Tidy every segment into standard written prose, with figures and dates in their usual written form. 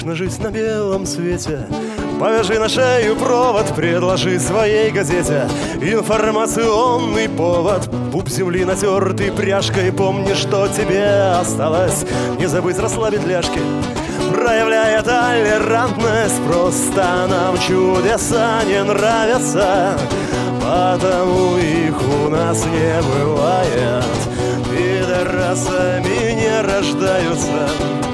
привычно жить на белом свете. Повяжи на шею провод, предложи своей газете информационный повод. Пуп земли натертый пряжкой, помни, что тебе осталось. Не забыть расслабить ляжки, проявляя толерантность. Просто нам чудеса не нравятся, потому их у нас не бывает. Пидорасами не рождаются,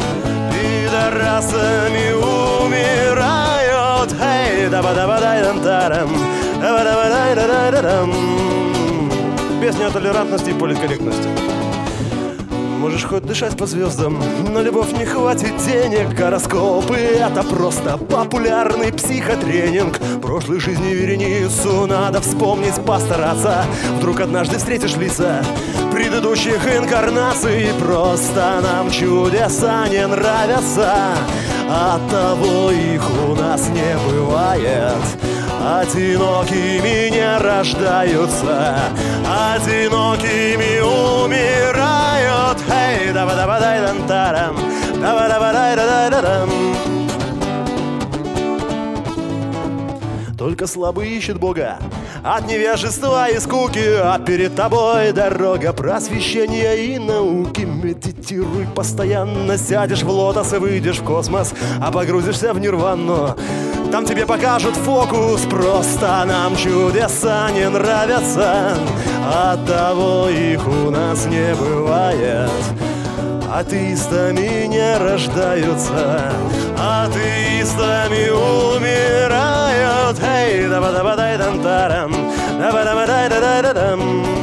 пидорасами умирают. Эй, да-ба-да-ба-дай-дан-тарам, да-ба-да-ба-дай-да-да-да-дам. Песня о толерантности и политкорректности. Можешь хоть дышать по звездам, на любовь не хватит денег. Гороскопы — это просто популярный психотренинг. Прошлой жизни вереницу надо вспомнить, постараться. Вдруг однажды встретишь лица предыдущих инкарнаций. Просто нам чудеса не нравятся, оттого их у нас не бывает. Одинокими не рождаются, одинокими умирают. Эй, да-ба-да-ба-дай-дан-тарам, да-ба-да-ба-дай-да-дай-да-дам. Только слабый ищет Бога от невежества и скуки, а перед тобой дорога просвещения и науки. Медитируй постоянно, сядешь в лотос и выйдешь в космос, а погрузишься в нирвану. Там тебе покажут фокус. Просто нам чудеса не нравятся, оттого их у нас не бывает. Атеистами не рождаются, атеистами умирают. Эй, да-ба-да-ба-дай-дан-тарам, да-ба-да-ба-дай-да-дай-да-дам.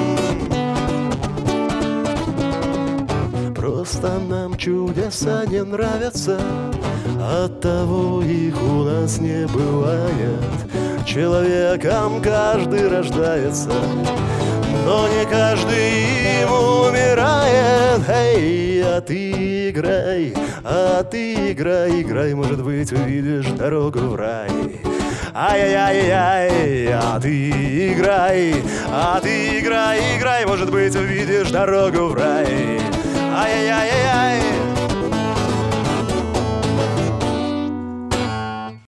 Просто нам чудеса не нравятся, оттого их у нас не бывает. Человеком каждый рождается, но не каждый им умирает. Эй, а ты играй, играй, может быть, увидишь дорогу в рай. Ай-яй-яй-яй, а ты играй, играй, может быть, увидишь дорогу в рай. Ай-яй-яй-яй.